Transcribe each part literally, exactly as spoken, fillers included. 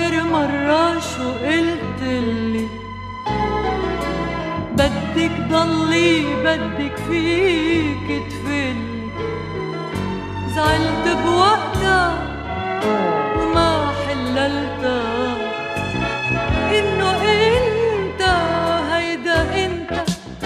آخر مرة شو قلتلي؟ بدك ضلي بدك فيك تفلي. زعلت بوقتها وما حللتها إنه إنت هيدا إنت.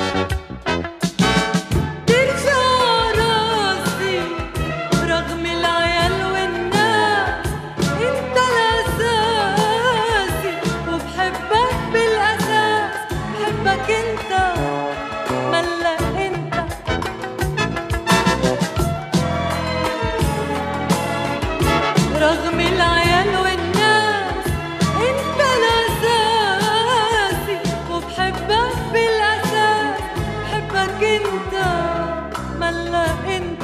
رغم العيال والناس انت الاساسي وبحبك بالاساس. بحبك انت ملا انت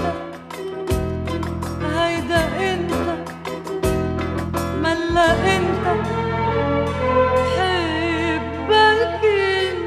هيدا انت ملا انت بحبك انت.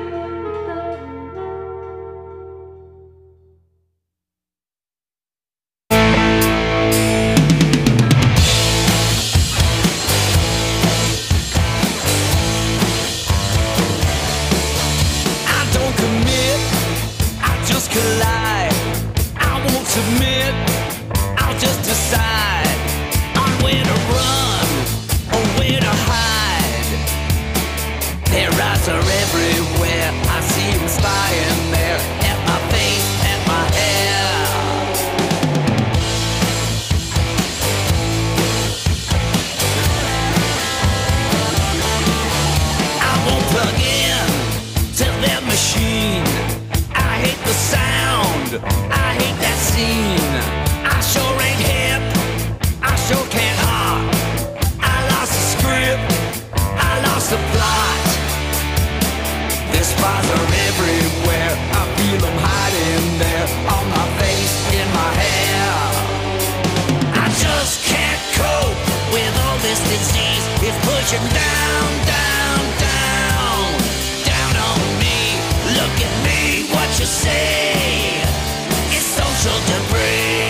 Collide. I won't submit, I'll just decide on where to run or where to hide. Their eyes are everywhere, I see them spying there at my face, at my hair. I won't plug in to their machine. I hate the sound, I hate that scene. I sure ain't hip, I sure can't hop. I lost the script, I lost the plot. Their spies are everywhere, I feel them hiding there, on my face, in my hair. I just can't cope with all this disease. It's pushing down, down, down, down on me. Look at me, what you say is social debris.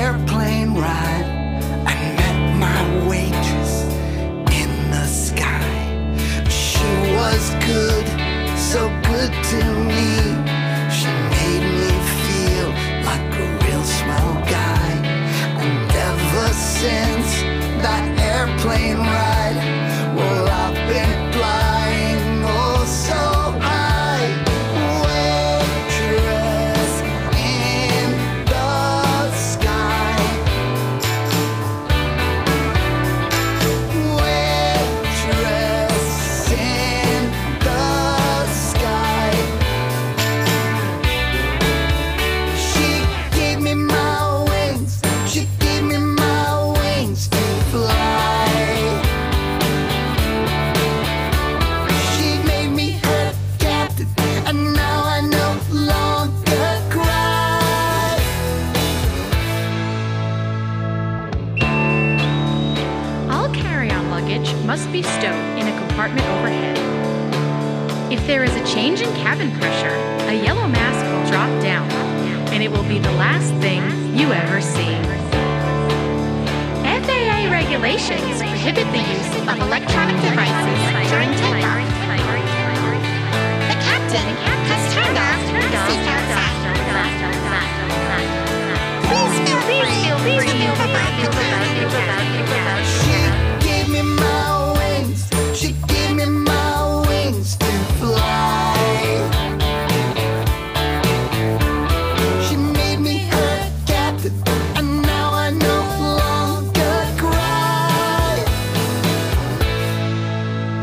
airplane ride, I met my waitress in the sky. She was good, so good to me. She made me feel like a real small guy. And ever since that airplane ride, well, I've been flying oh so high. Waitress in the sky. Waitress in the sky. She gave me my wings. She gave me my wings to fly. She made me her captain, and now I no longer cry. All carry-on luggage must be stowed in a compartment overhead. If there is a change in cabin pressure, a yellow mask will drop down, and it will be the last thing you ever see. F A A regulations prohibit the use of electronic devices during takeoff. The captain has turned off seatbelt sign. Please feel free to move about your cabin. She gave me my wings. She gave me my wings to fly. She made me her captain, and now I no longer cry.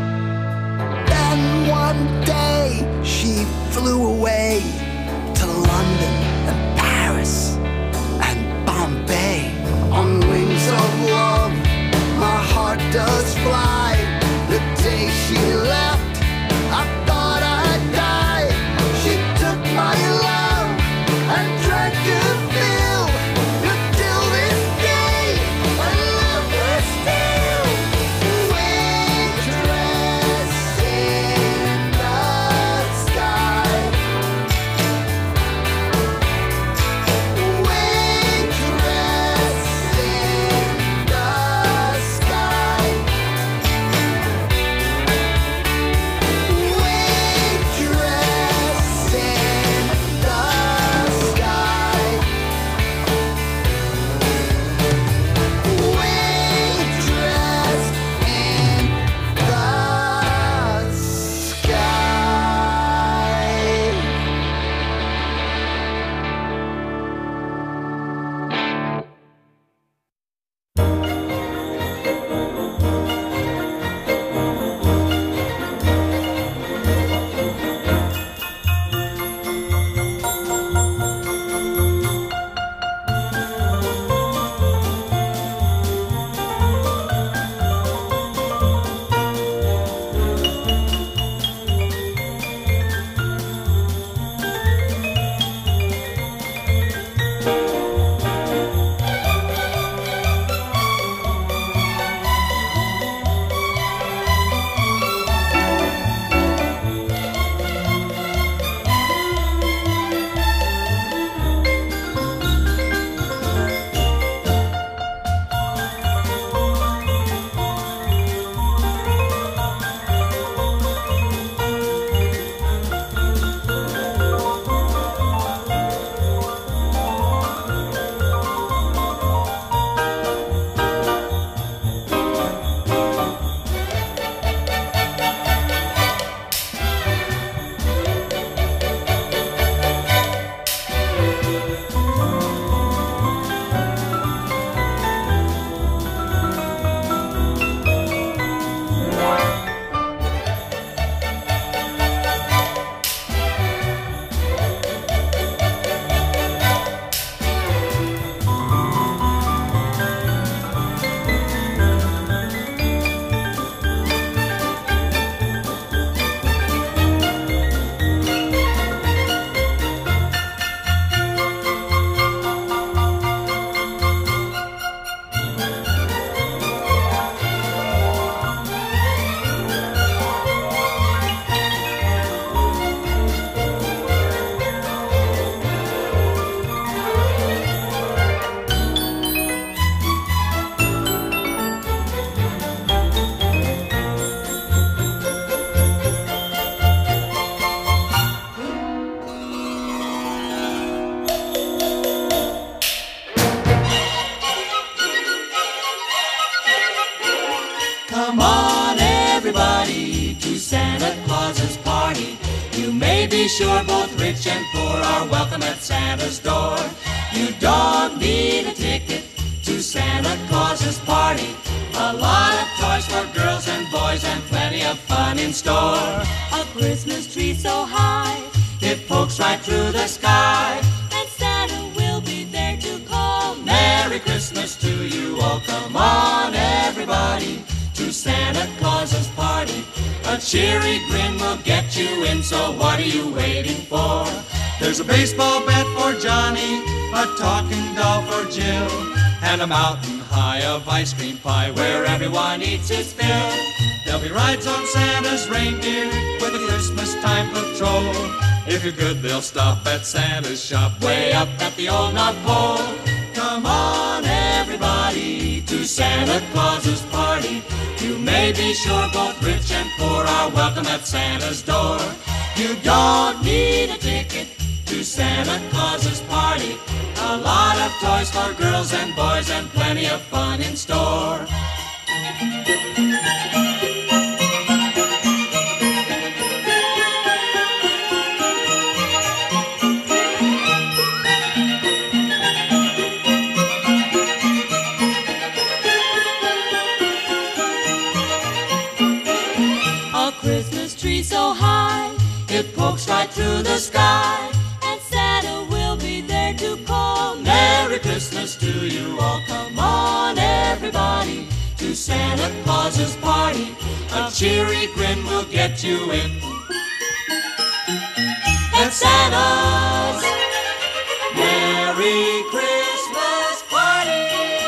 Santa Claus's party. You may be sure both rich and poor are welcome at Santa's door. You don't need a ticket to Santa Claus's party. A lot of toys for girls and boys and plenty of fun in store. A Christmas tree so high, It pokes right through the sky. and Santa will be there to call. Merry Christmas to you all. Come on, everybody, to Santa Claus's party. A cheery grin will get you in, so what are you waiting for? There's a baseball bat for Johnny, a talking doll for Jill, and a mountain high of ice cream pie where everyone eats his fill. There'll be rides on Santa's reindeer with a Christmas time patrol. If you're good, they'll stop at Santa's shop way up at the old North Pole. Come on, everybody, to Santa Claus's party. You may be sure both rich and poor are welcome at Santa's door. You don't need a ticket to Santa Claus's party. A lot of toys for girls and boys and plenty of fun in store. A Christmas tree so high, It pokes right through the sky. and Santa will be there to call. Merry Christmas to you all. Come on, everybody, to Santa Claus's party. A cheery grin will get you in. At Santa's Merry Christmas party.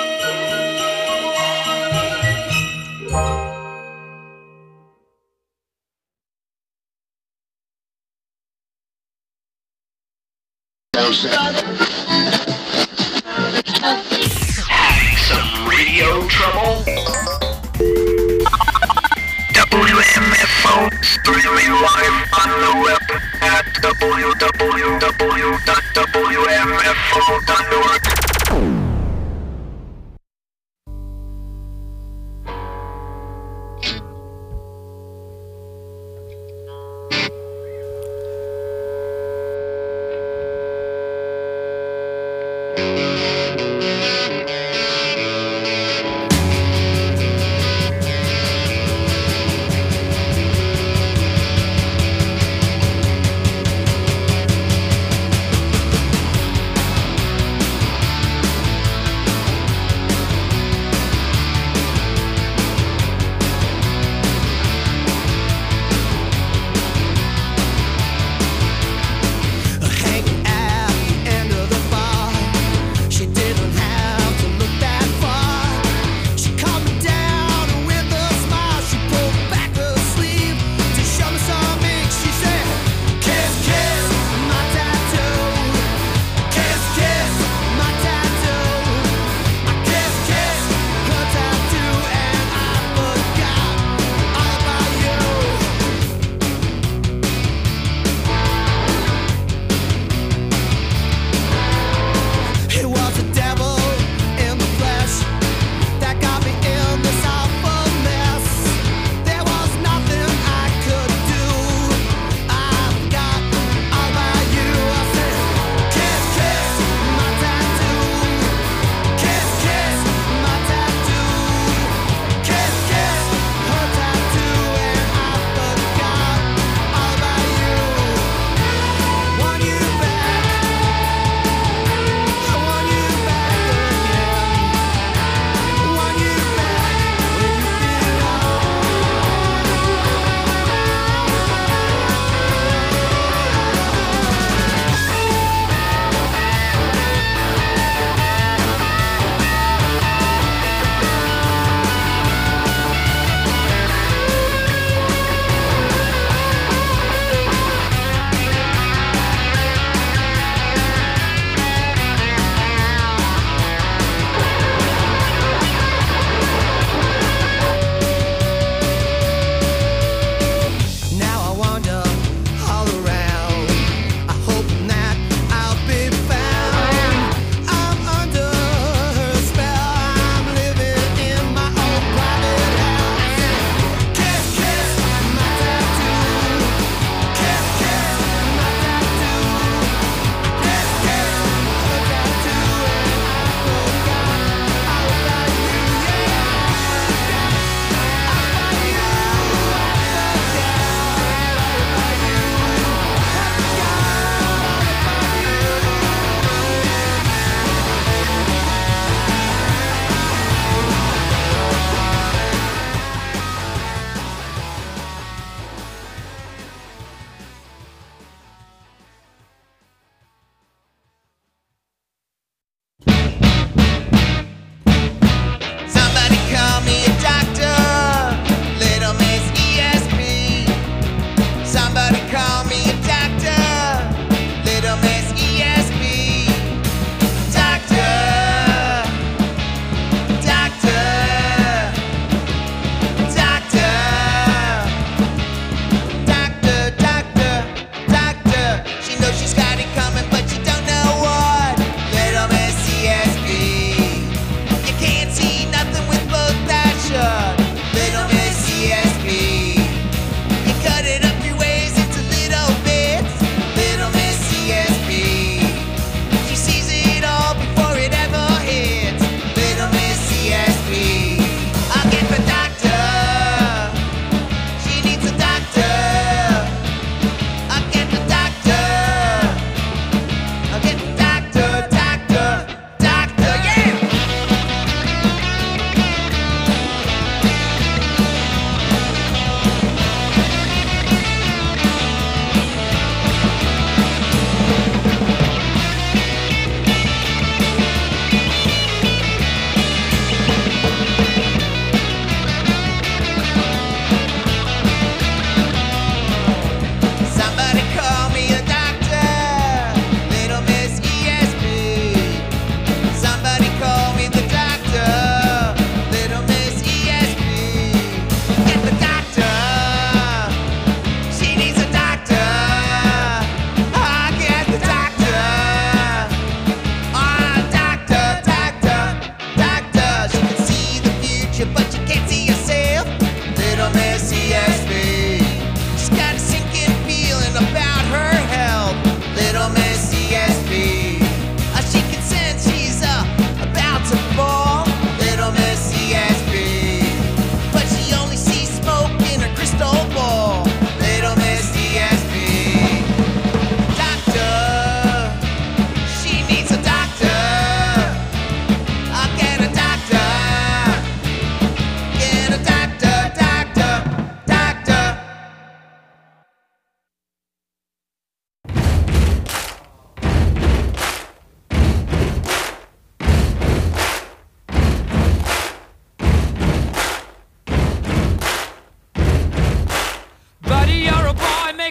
Some radio trouble? W M F O streaming live on the web at w w w dot w m f o dot org.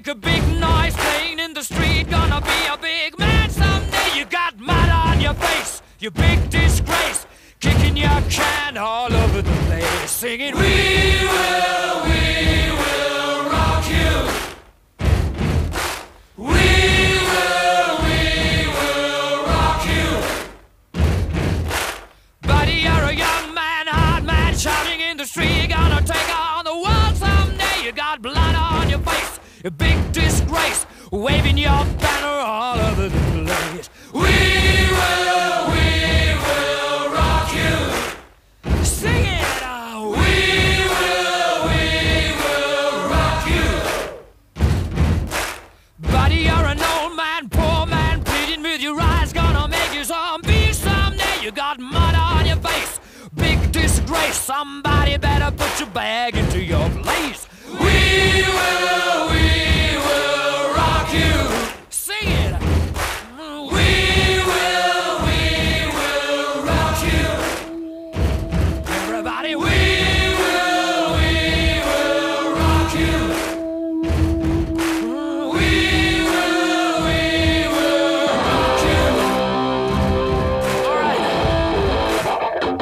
make a big noise playing in the street. Gonna be a big man someday. You got mud on your face, you big disgrace. Kicking your can all over the place, singing, we will, we will rock you. We will, we will rock you. Buddy, you're a young man, hard man, shouting in the street. You're gonna take on the world someday. You got blood on your face, a big disgrace, waving your banner all over the place. We will, we will rock you. Sing it out. We will, we will rock you. Buddy, you're an old man, poor man, pleading with your eyes, gonna make you zombie someday. You got mud on your face, big disgrace. Somebody better put your bag into your place. We will, we will rock you. Sing it. We will, we will rock you. Everybody, we will, we will rock you. We will, we will rock you. All right.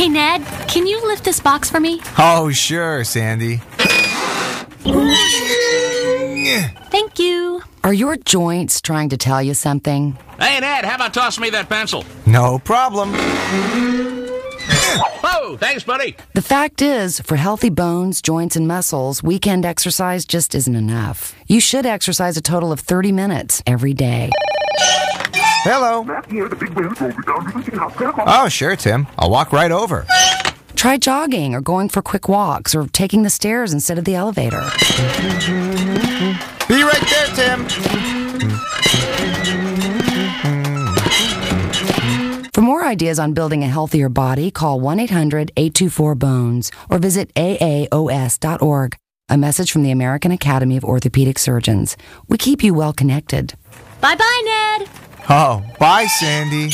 Hey, Ned, can you lift this box for me? Oh, sure, Sandy. Thank you. Are your joints trying to tell you something? Hey, Ned, how about tossing me that pencil? No problem. Oh, thanks, buddy. The fact is, for healthy bones, joints, and muscles, weekend exercise just isn't enough. You should exercise a total of thirty minutes every day. Hello. Oh, sure, Tim. I'll walk right over. Try jogging or going for quick walks or taking the stairs instead of the elevator. Be right there, Tim. For more ideas on building a healthier body, call one eight hundred eight two four bones or visit A A O S dot org. A message from the American Academy of Orthopedic Surgeons. We keep you well connected. Bye-bye, Ned. Oh, bye, Sandy.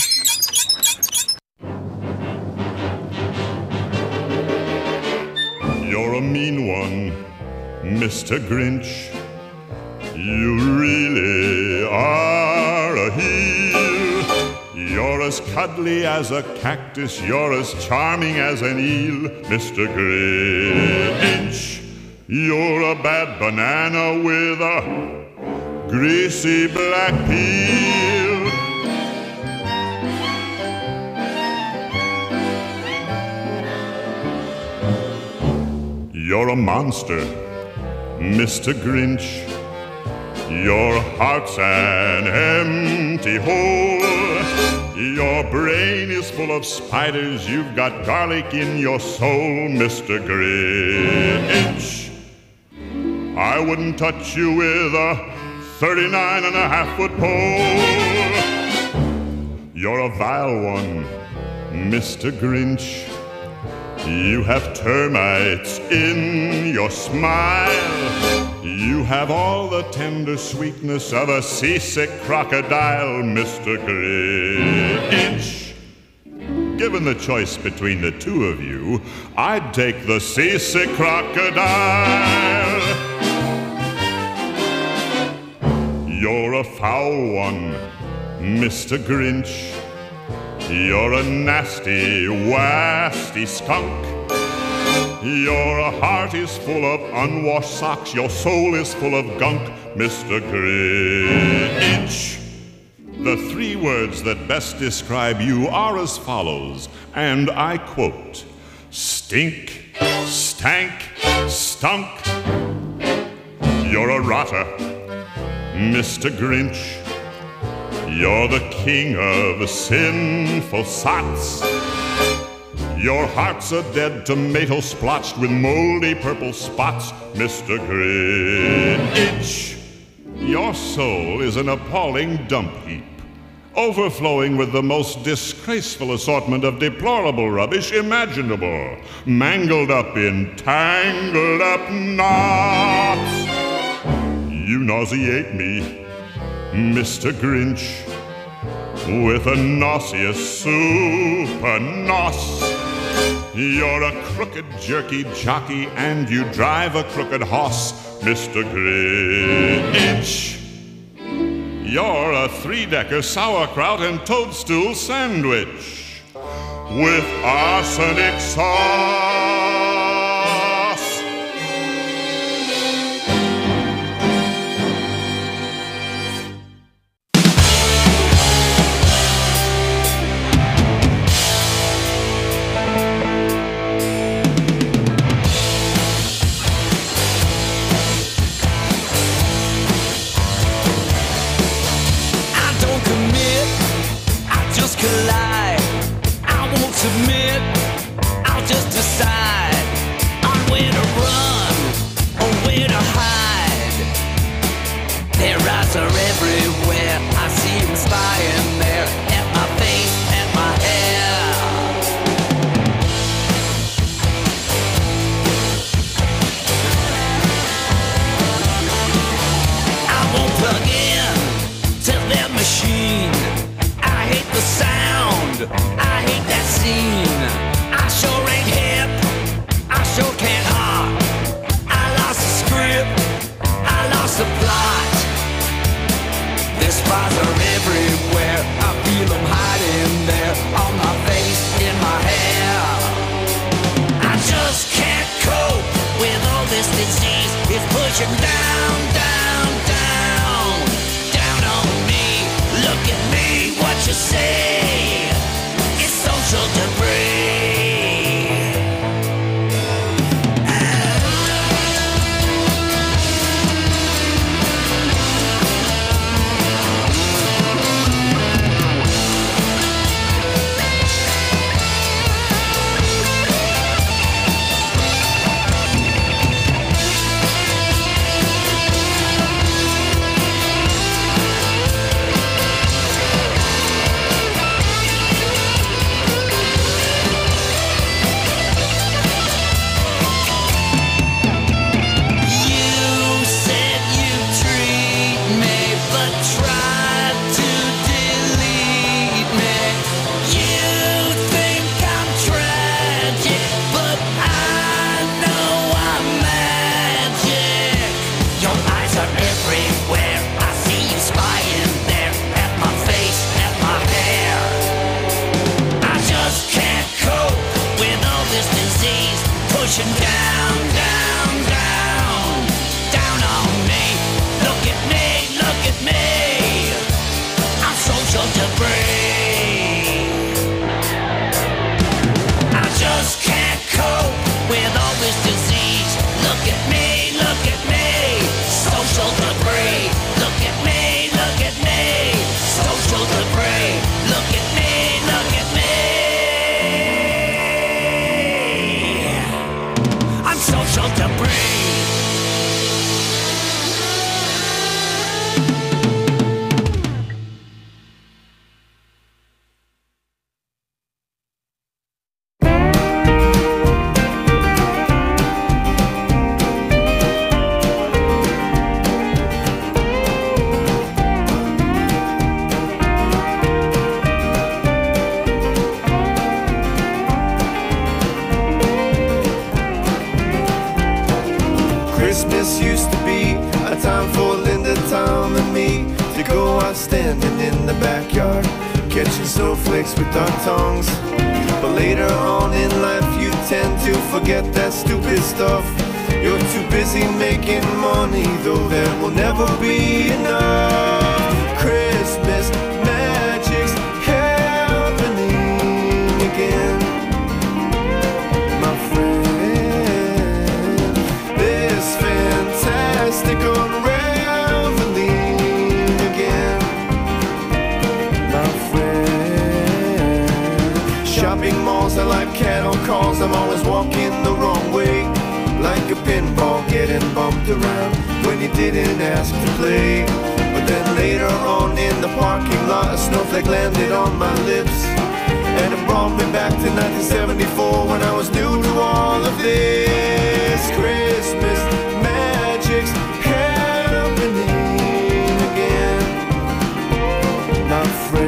You're a mean one, Mister Grinch. You really are a heel. You're as cuddly as a cactus. You're as charming as an eel, Mister Grinch. You're a bad banana with a greasy black peel. You're a monster, Mister Grinch. Your heart's an empty hole. Your brain is full of spiders. You've got garlic in your soul, Mister Grinch. I wouldn't touch you with a thirty-nine and a half foot pole. You're a vile one, Mister Grinch. You have termites in your smile. You have all the tender sweetness of a seasick crocodile, Mister Grinch. Given the choice between the two of you, I'd take the seasick crocodile. You're a foul one, Mister Grinch. You're a nasty, wasty skunk. Your heart is full of unwashed socks. Your soul is full of gunk, Mister Grinch. The three words that best describe you are as follows, and I quote: stink, stank, stunk. You're a rotter, Mister Grinch. You're the king of sinful sots. Your heart's a dead tomato splotched with moldy purple spots, Mister Grinch. Your soul is an appalling dump heap, overflowing with the most disgraceful assortment of deplorable rubbish imaginable, mangled up in tangled up knots. You nauseate me, Mister Grinch, with a nauseous super nos. You're a crooked jerky jockey and you drive a crooked hoss, Mister Grinch. You're a three-decker sauerkraut and toadstool sandwich with arsenic sauce. Collide. I won't submit, I'll just decide. pushing down, down, down, down on me. Look at me, what you say? It's social debris. Pushing down, down, down, down on me. Look at me, look at me. I'm social debris. I just can't cope with all this disease. Look at me, look at me. Social debris. Look at me, look at me. Social debris. Look at me, look at me. Social debris. Christmas used to be a time for Linda, Tom, and me to go out standing in the backyard, catching snowflakes with our tongues. But later on in life you tend to forget that stupid stuff. You're too busy making money, though there will never be enough. Christmas magic's happening again, my friend. Fantastic unraveling again, my friend. Shopping malls are like cattle calls. I'm always walking the wrong way, like a pinball getting bumped around when you didn't ask to play. But then later on in the parking lot, a snowflake landed on my lips, and it brought me back to nineteen seventy-four when I was new to all of this. Christmas magic's happening again, my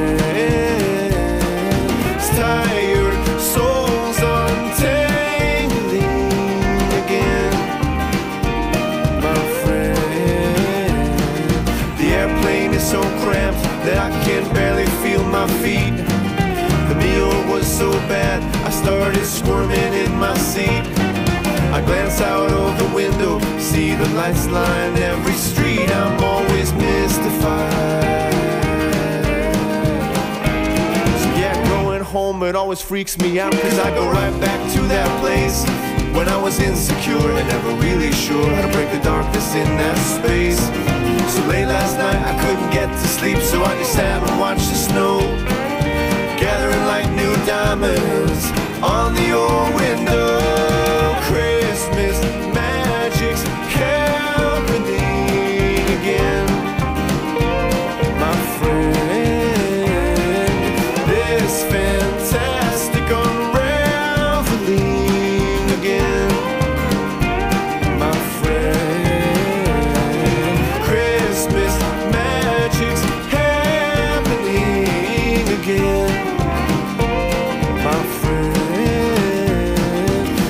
friends. Tired souls untangling again, my friend. The airplane is so cramped that I can barely feel my feet. The meal was so bad I started squirming in my seat. I glance out of the window, see the lights line every street. I'm always mystified. So yeah, going home, it always freaks me out, cause I go right back to that place when I was insecure and never really sure how to break the darkness in that space. So late last night I couldn't get to sleep, so I just sat and watched the snow gathering like new diamonds on the old window. Christmas magic's happening again, my friend. This fantastic unraveling again, my friend. Christmas magic's happening again, my friend.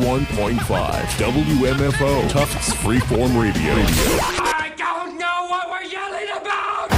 one point five W M F O, Tufts Freeform Radio. I don't know what we're yelling about!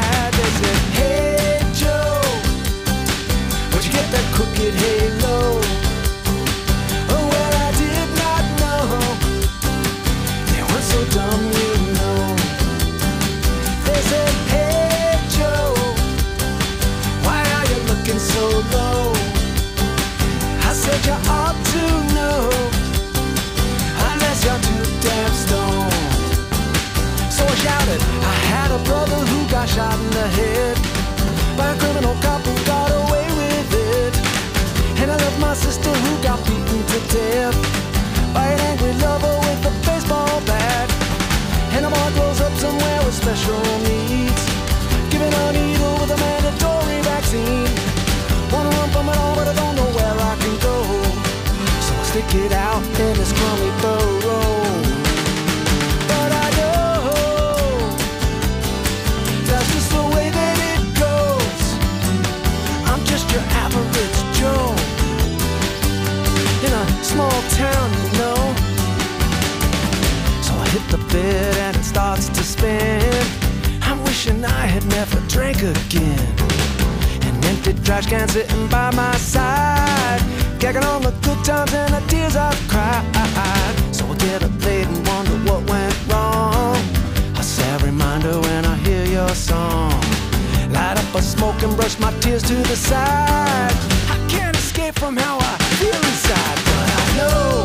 Crooked halo special needs. Giving a needle with a mandatory vaccine. Wanna run from it all, but I don't know where I can go. So I stick it out in this crummy burrow. But I know that's just the way that it goes. I'm just your average Joe in a small town, you know. So I hit the bed and it starts to spin. I'm wishing I had never drank again. An empty trash can sitting by my side, gagging on the good times and the tears I've cried. So I get up late and wonder what went wrong. A sad reminder when I hear your song. Light up a smoke and brush my tears to the side. I can't escape from how I feel inside, but I know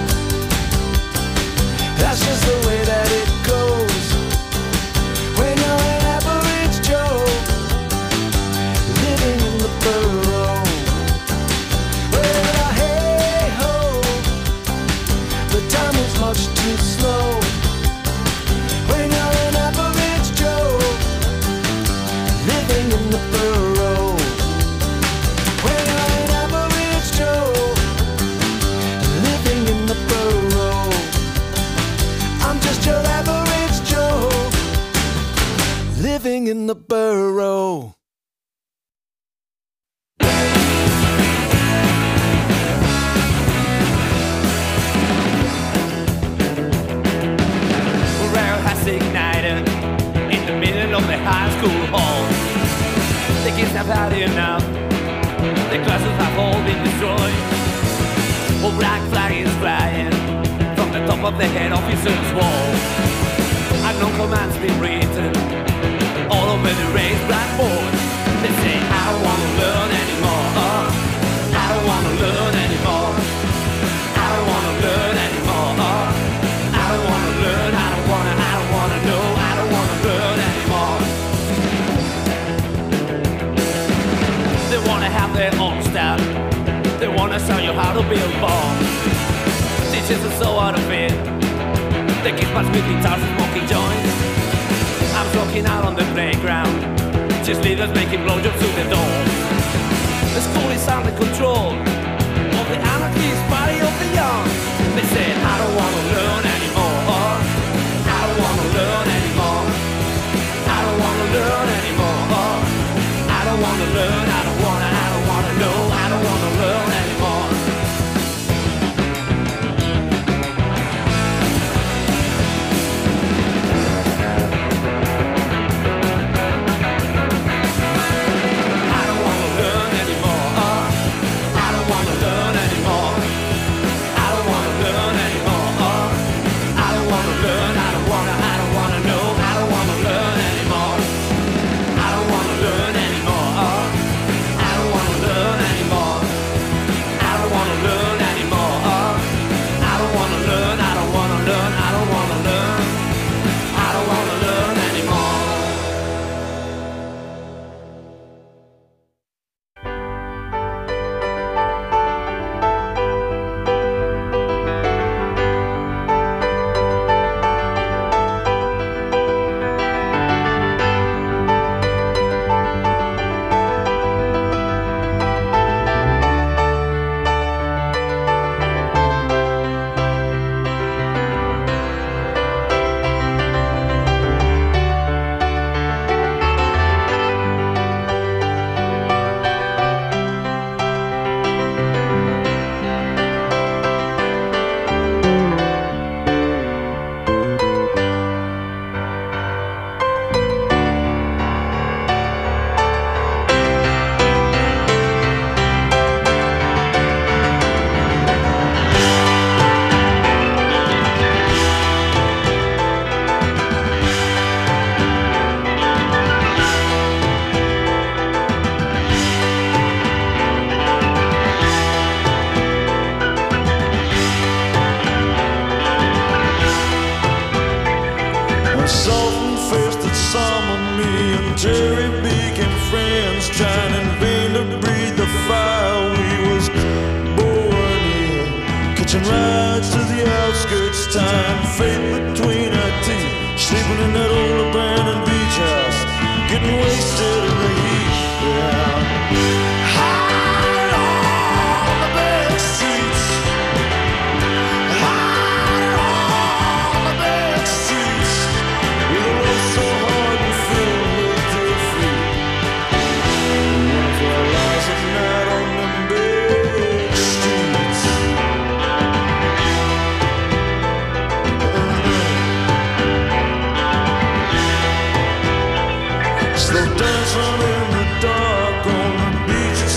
that's just the way that it goes. When you're an average Joe living in the burrow. Well, hey ho, the time is much too slow. When you're an average Joe living in the burrow. When you're an average Joe living in the burrow. I'm just your average Joe living in the burrow. Morale has ignited in the middle of the high school hall. The kids have had enough. The classes have all been destroyed. A black flag is flying from the top of the head officer's wall. Unknown commands been written all over the raised blackboard. They say, I don't wanna learn anymore. I don't wanna learn anymore. I don't wanna learn anymore. I don't wanna learn. I don't wanna. I don't wanna know. I don't wanna learn anymore. They wanna have their own style. They wanna show you how to build bombs. Teachers are so out of it. The kids must with guitars and smoking joints. I'm walking out on the playground. Just leaders making blowjobs to the door. The school is under control of the anarchist party of the young. They said, I don't wanna learn anymore. I don't wanna learn anymore. I don't wanna learn anymore. I don't wanna learn. I don't wanna. I don't wanna know. I don't wanna learn anymore. Jerry became friends, trying in vain to breathe the fire we was born in. Catching rides to the outskirts, tying fate between our teeth, sleeping in that old abandoned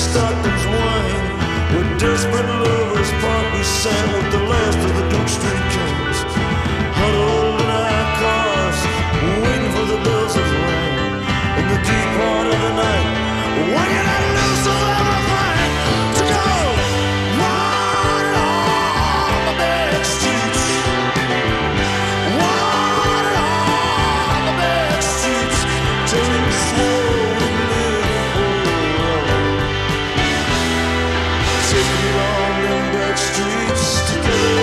stockings wine. Where desperate lovers part beside with the last of the Duke Street Kings. Huddled in our cars, waiting for the bells to ring. In the deep part of the night, when you're not loose of everything to go run on the back streets. Run on the back streets. Take slow and live. Take me on them back streets today.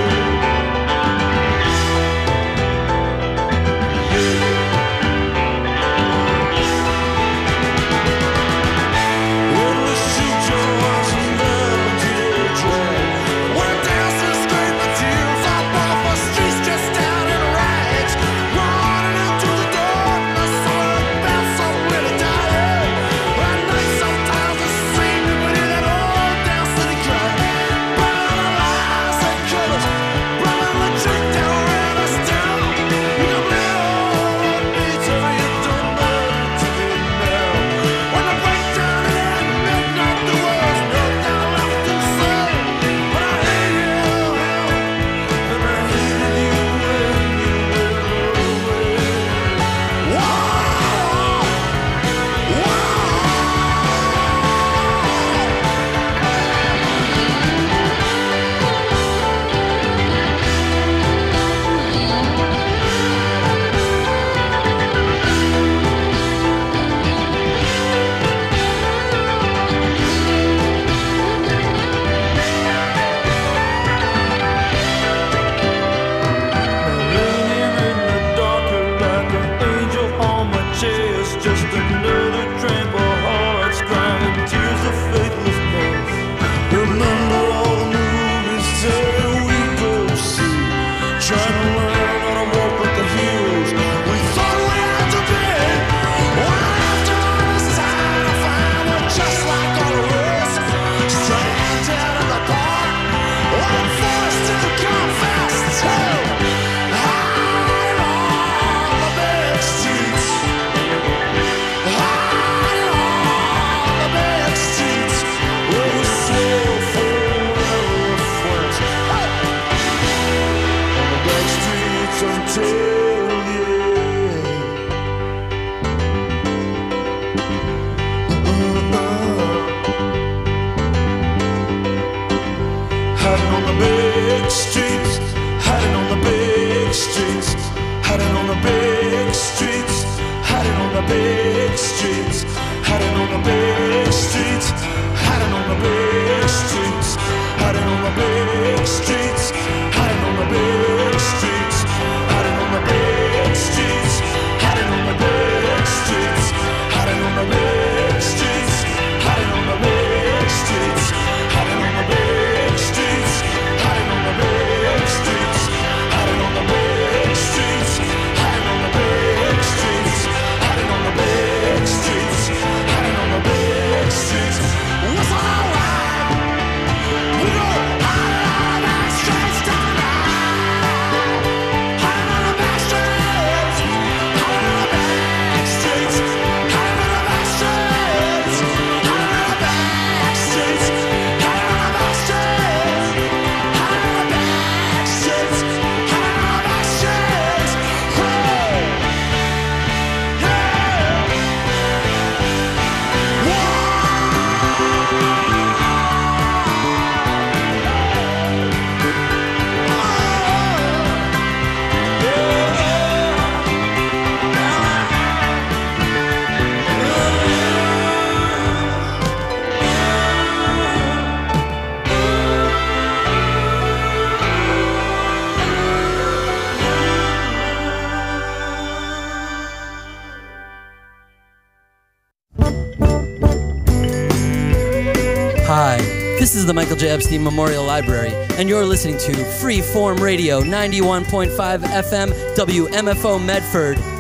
Hi, this is the Michael J. Epstein Memorial Library, and you're listening to Freeform Radio ninety-one point five F M W M F O Medford.